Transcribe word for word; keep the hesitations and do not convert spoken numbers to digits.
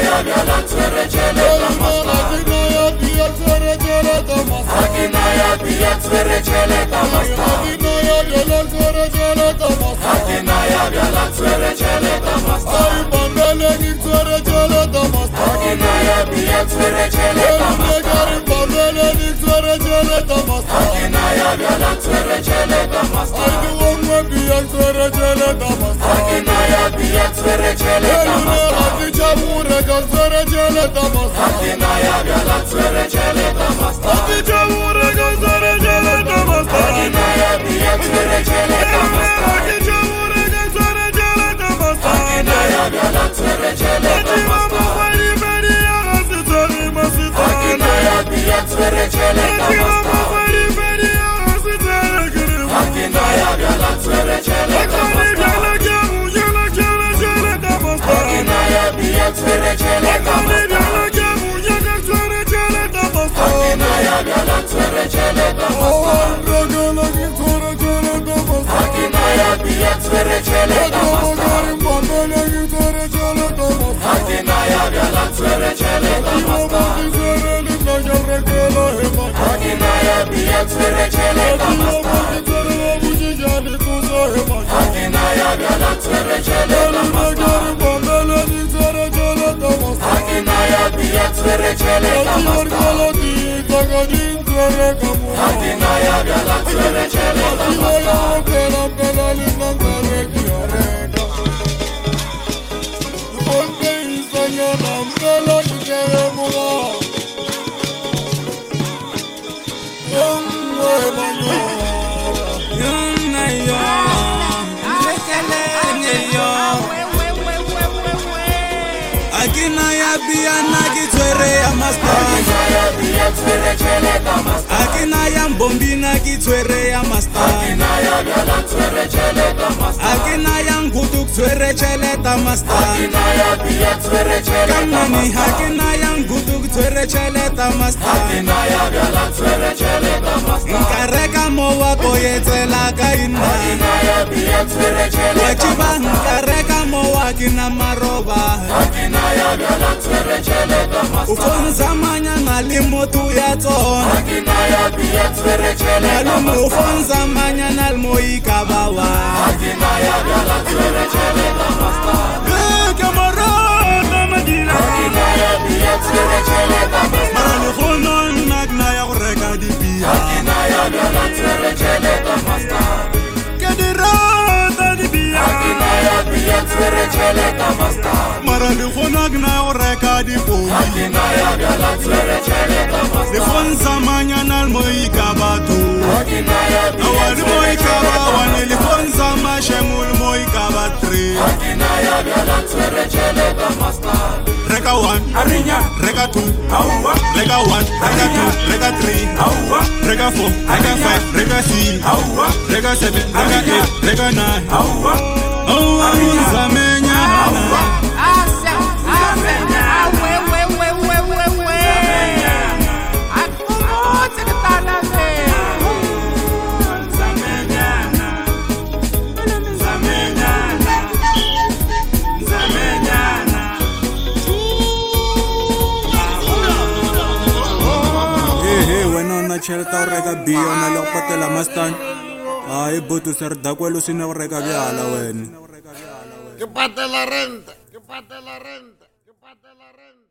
ya bjala tswere tšhelete master Akinaya bia tswere tšhelete master Akinaya bia tswere tšhelete master Akinaya bjala tswere tšhelete master Akinaya bjala tswere tšhelete master Ai bandele ni tswere tšhelete master Akinaya bia tswere tšhelete master Ai bandele ni tswere tšhelete master Akinaya bjala tswere tšhelete master Ai duongwe bia tswere tšhelete master Akinaya bia tswere tšhelete master Ai chabure ka tswere tšhelete master Akinaya bjala tswere tšhelete master Ai chabure ka tswere tšhelete master Akinaya bia tswere tšhelete master Ai chabure ka tswere tšhelete master Akinaya bjala tswere tšhelete master Akinaya bia tswere tšhelete master Akinaya bjala tswere tšhelete master Akinaya bia tswere tšhelete master Akinaya bjala tswere tšhelete master Akinaya bia tswere tšhelete master Akinaya bjala tswere tšhelete master Akinaya bia tswere tšhelete master Akinaya bjala tswere tšhelete master Akinaya bia tswere tšhelete master Akinaya bjala tswere tšhelete Akinaya bia nagi tswere ya master Akinaya bia tswere tšhelete master Akinaya mbombi nagi tswere ya master Akinaya bjala tswere tšhelete master Akinaya ngutuk tswere tšhelete master Akinaya bia tswere tšhelete Kamani master Akinaya ngutuk tswere tšhelete master Akinaya bjala tswere tšhelete master Nkareka mowa ko yetsela ka ina Akinaya bia tswere tšhelete Wachiba nkareka mowa kina maroba Akinaya bjala tswere tšhelete master Ufonza manya nali motu ya tsona Akinaya bia tswere tšhelete Malume ufonza manya nal moika bawa Akinaya bjala tswere tšhelete master Kamarada Madina Akinaya bia tswere tšhelete master Marani khono nagna ya go reka di bia Akinaya bjala tswere tšhelete master Kedirata di bia Akinaya bia tswere tšhelete master Marani khono nagna ya go reka di poli Akinaya bjala tswere tšhelete master Lifonza manya nal moika batu Akinaya bia Awani moika bawa ni lifonza mashemul moika batri Akinaya bjala tswere tšhelete master Reka one, Arinya reka two, Awa reka one, reka two, reka three, Awa reka four, reka five, reka six, Awa reka seven, reka eight, reka nine. Awa Oh, Zamenya. Asa, asa, awe, we, we, we, we, we. Akumote kitana me. Zamenyana Zamenyana Zamenyana Hey, hey, when on a chelta reka B on a lokpatela mastan. Ay, butu ser dakwelo sina reka biala wen. Que pate la renta Que pate la renta Que pate la renta